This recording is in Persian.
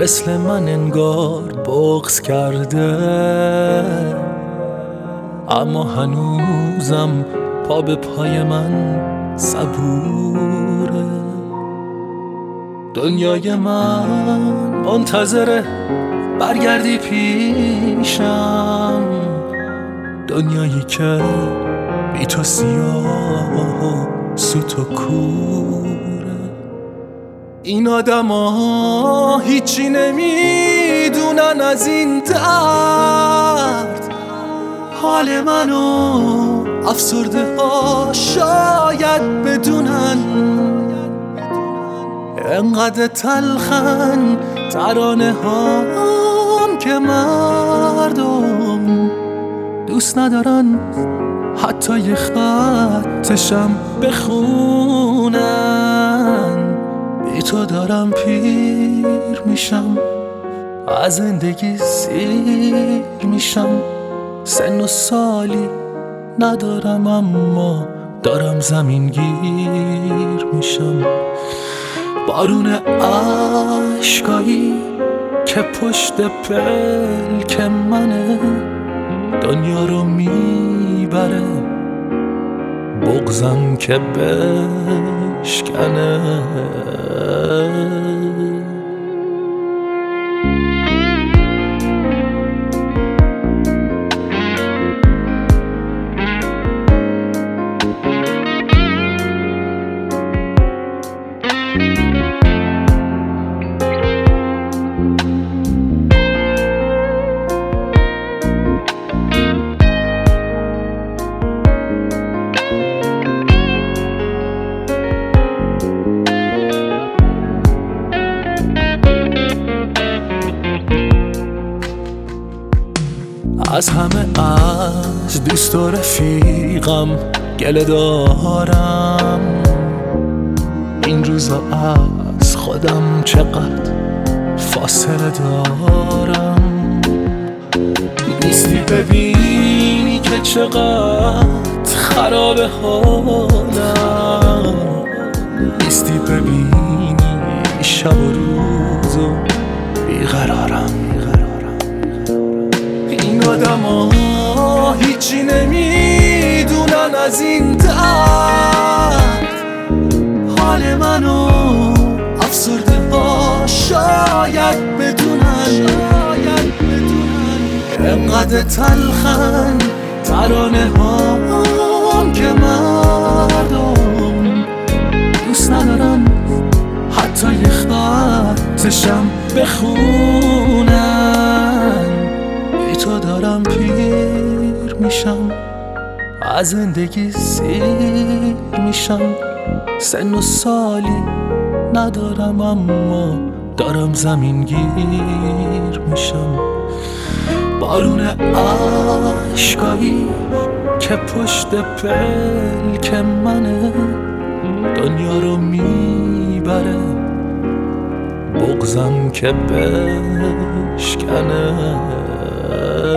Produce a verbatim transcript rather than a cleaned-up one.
مثل من انگار بغض کرده، اما هنوزم پا به پای من صبوره. دنیای من منتظره برگردی پیشم، دنیایی که بی تو سیاه و سوت و کوره. این آدم ها هیچی نمیدونن از این درد، حال منو افسرده ها شاید بدونن. انقدر تلخن ترانه هام که مردم دوست ندارن حتی یه خطشم بخونن. بی تو دارم پیر میشم، از زندگی سیر میشم. سن و سالی ندارم اما دارم زمین گیر میشم. بارون عشقایی که پشت پلک منه دنیا رو میبره، بغضم که بشکنه. از همه از دوست و رفیقم گله دارم، این روزا از خودم چقدر فاصله دارم. نیستی ببینی که چقدر خراب حالم، نیستی ببینی شب و روز و بیقرارم. این آدم ها هیچی نمیدونن از این درد، حال منو افسرده ها شاید بدونن. انقدر تلخن ترانه هام که مردم دوست ندارن حتی یه خطشم بخونن. بی تو دارم پیر میشم، از زندگی سیر میشم. سن و سالی ندارم اما دارم زمین گیر میشم. بارون عشقایی که پشت پلک منه دنیا رو میبره، بغضم که بشکنه.